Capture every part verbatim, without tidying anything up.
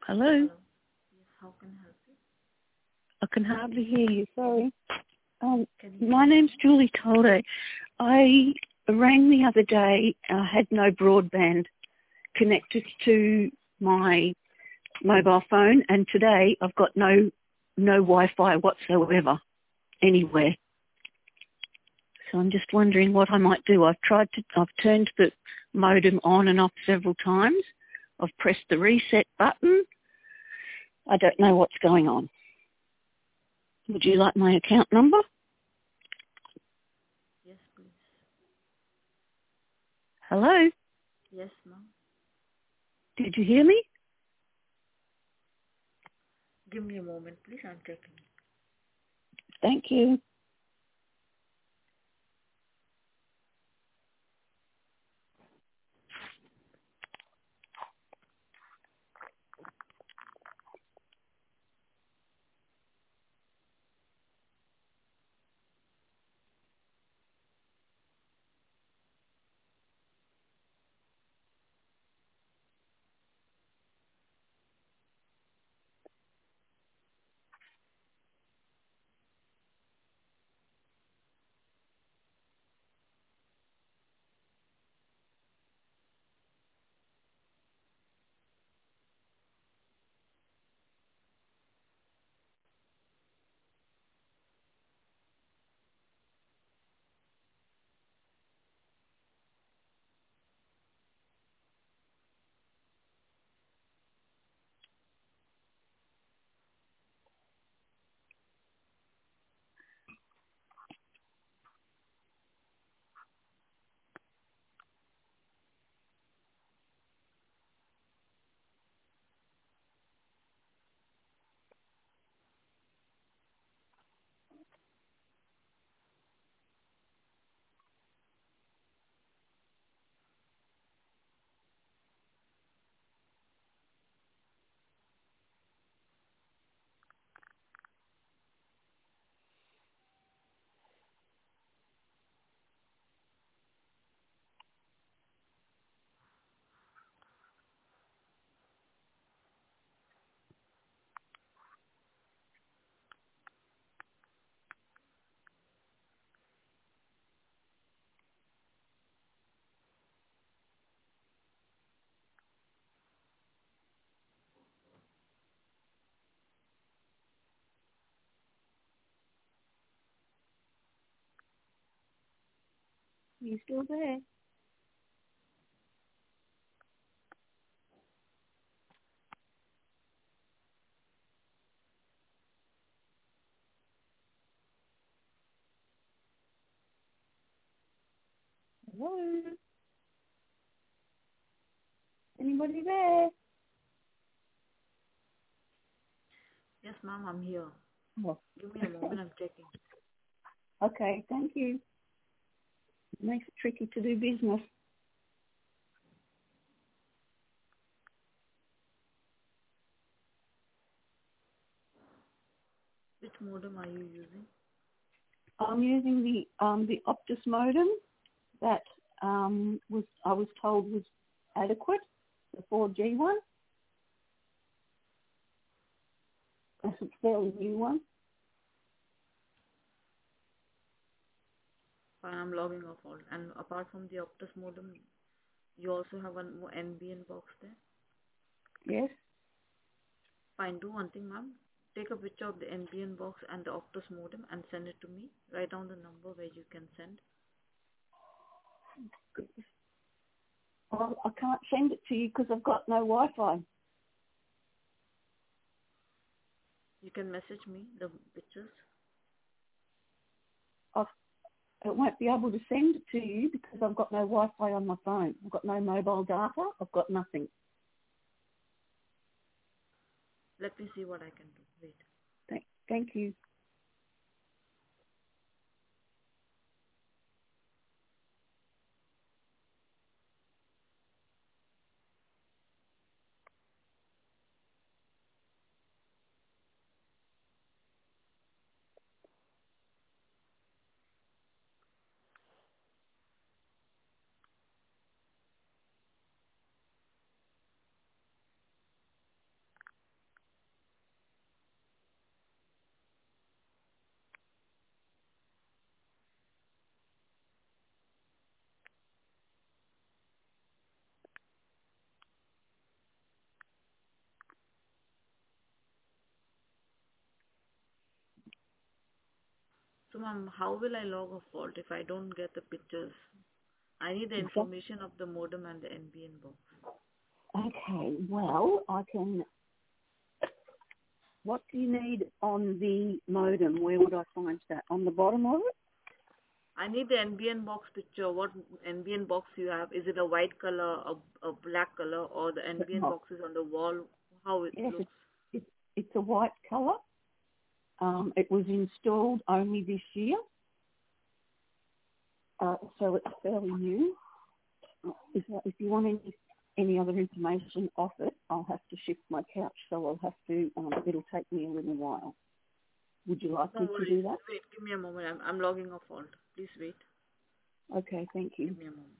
Hello? Hello. Yes, how can I help you? I can hardly hear you, sorry. Um, Can you my hear me name's now? Julie Tolde. I rang the other day. I had no broadband connected to my mobile phone, and today I've got no no Wi-Fi whatsoever anywhere. So I'm just wondering what I might do. I've tried to, I've turned the modem on and off several times. I've pressed the reset button. I don't know what's going on. Would you like my account number? Yes, please. Hello? Yes, ma'am. Did you hear me? Give me a moment, please. I'm checking. Thank you. Are you still there? Hello? Anybody there? Yes, ma'am. I'm here. Oh, Give me a moment. I'm checking. okay, thank you. It makes it tricky to do business. Which modem are you using? I'm using the um the Optus modem that um was I was told was adequate, the four G one. That's a fairly new one. Fine, I'm logging off all. And apart from the Optus modem, you also have one more N B N box there. Yes. Fine. Do one thing, ma'am. Take a picture of the N B N box and the Optus modem and send it to me. Write down the number where you can send. Well, I can't send it to you because I've got no Wi-Fi. You can message me the pictures. I've, I won't be able to send it to you because I've got no Wi-Fi on my phone. I've got no mobile data. I've got nothing. Let me see what I can do. Wait. Thank, thank you. So, ma'am, how will I log a fault if I don't get the pictures? I need the Exactly. information of the modem and the N B N box. Okay, well, I can... What do you need on the modem? Where would I find that? On the bottom of it? I need the N B N box picture. What N B N box you have? Is it a white color, a, a black color, or the N B N No. box is on the wall? How it Yes, looks? it's, it's, it's a white colour. Um, it was installed only this year, uh, so it's fairly new. If, if you want any, any other information off it, I'll have to shift my couch, so I'll have to, um, it'll take me a little while. Would you like No me to worries. do that? Wait, give me a moment. I'm, I'm logging a fault. Please wait. Okay, thank you. Give me a moment.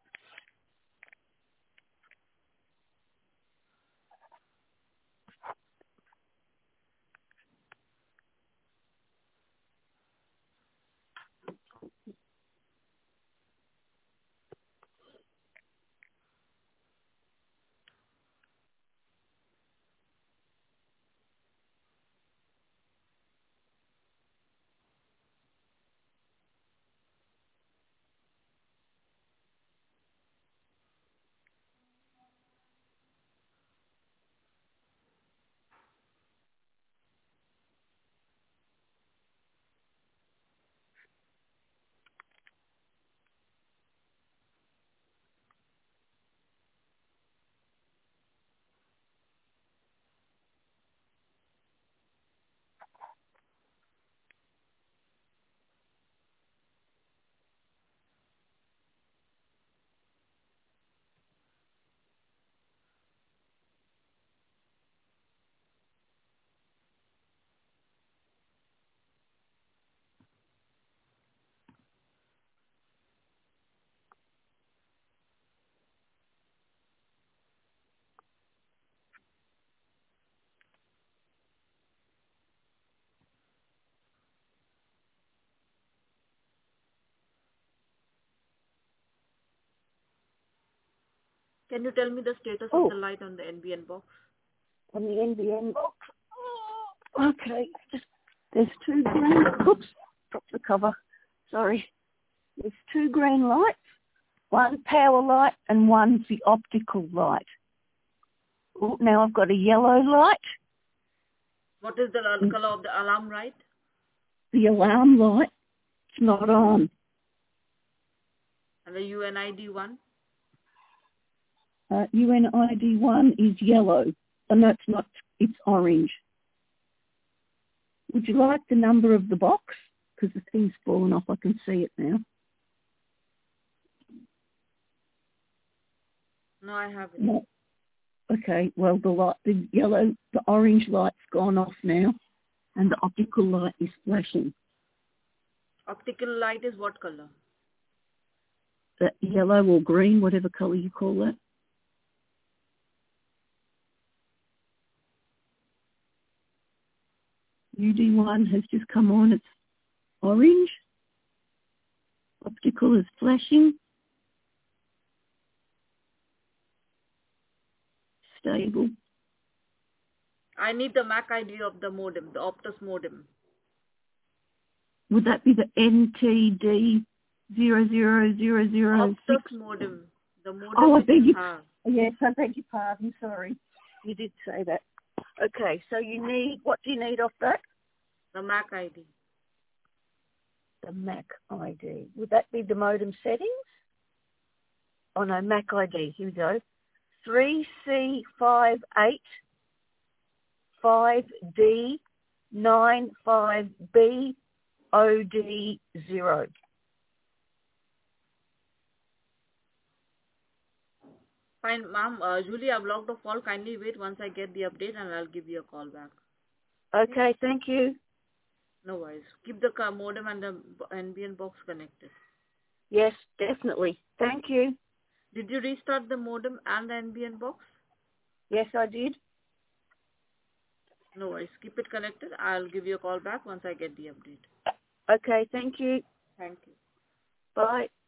Can you tell me the status of Oh, the light on the N B N box? on the N B N box. Okay, just, there's two green, oops, drop the cover, sorry. There's two green lights, one power light and one's the optical light. Oh, now I've got a yellow light. What is the al- Mm. color of the alarm light? The alarm light, it's not on. And the U N I D one? Uh, U N I D one is yellow. Oh, no, it's not, it's orange. Would you like the number of the box? Because the thing's fallen off, I can see it now. No, I haven't. No. Okay, well, the light, the yellow, the orange light's gone off now, and the optical light is flashing. Optical light is what color? The yellow or green, whatever colour you call that. U D one has just come on, it's orange. Optical is flashing. Stable. I need the M A C I D of the modem, the Optus modem. Would that be the N T D zero zero zero zero six? Optus modem. The modem Oh, I which beg you you. have. Yes, I beg your pardon. Sorry, you did say that. Okay, so you need, what do you need off that? The M A C I D. The M A C I D. Would that be the modem settings? Oh no, M A C I D. Here we go. three C five eight five D nine five B O D zero. Fine, ma'am. Uh, Julie, I've logged off all. Kindly wait once I get the update and I'll give you a call back. Okay, thank you. No worries. Keep the ca- modem and the N B N box connected. Yes, definitely. Thank you. Did you restart the modem and the N B N box? Yes, I did. No worries. Keep it connected. I'll give you a call back once I get the update. Okay, thank you. Thank you. Bye.